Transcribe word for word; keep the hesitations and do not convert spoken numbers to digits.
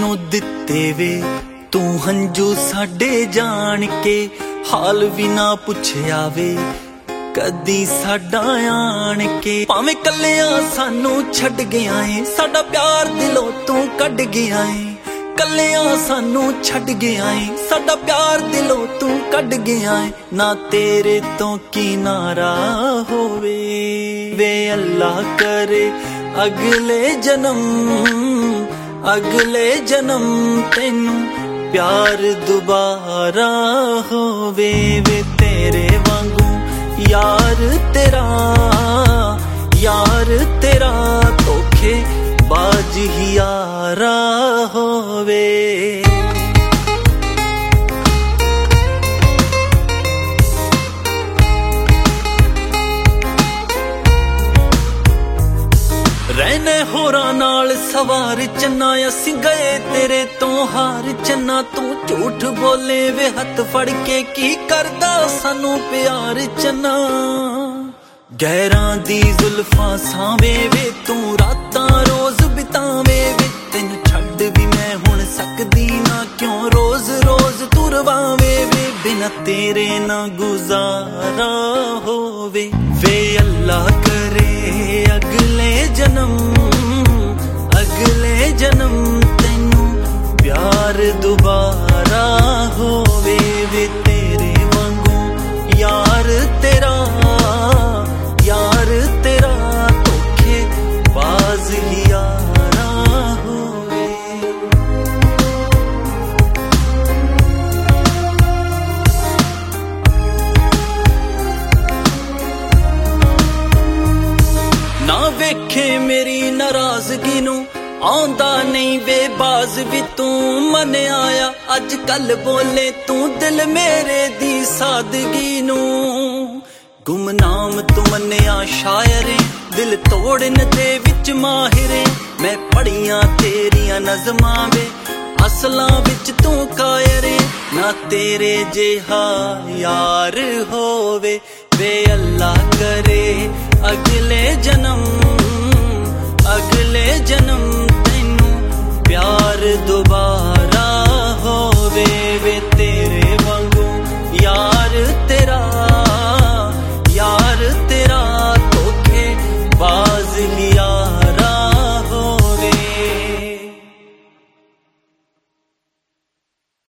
मैनू दिते वे तू हंजू साडे जान के, हाल भी ना पुछया वे कदी साडा आन के। भावें कल्लियां सानू छड्ड गया है, साडा प्यार दिलों तू कढ गया है। कल्लियां सानू छड्ड गया है, साडा प्यार दिलों तू कढ गया है। ना तेरे तो किनारा होवे वे अल्लाह करे अगले जन्म, अगले जन्म तेनू प्यार दुबारा होवे वे तेरे वांगू यार तेरा, यार तेरा धोखे बाज ही यारा होवे। रहने होरा नाल सवार चन्ना, असी गए तेरे तो हार चन्ना। तू झूठ बोले वे हथ फड़ के, की करदा सानू प्यार चन्ना। गैरां दी जुल्फां सावे वे तू रातां रोज बितावे वे, तेन छड्ड भी मैं हुण सकदी ना, क्यों रोज रोज तू रवावे वे। बिना तेरे ना गुजारा होवे वे अल्लाह करे अगले जन्म, अगले जन्म तेनू प्यार दुबारा होवे वे तेरे वांगू यार तेरा, यार तेरा धोखे बाज ही यारा होवे। ना वेखे मेरी नाराजगी नू, आंदा नहीं वे बाज भी तू मन आया। अज कल बोले तू दिल मेरे दी सादगी नू, गुमनाम तू मन्या शायरे दिल तोड़न दे विच माहिरे। मैं पढ़ियां तेरियां नज़मां वे असलां विच तू कायरे। ना तेरे जेहा यार होवे वे अल्लाह करे अगले जन्म, अगले जन्म तेनू प्यार दोबारा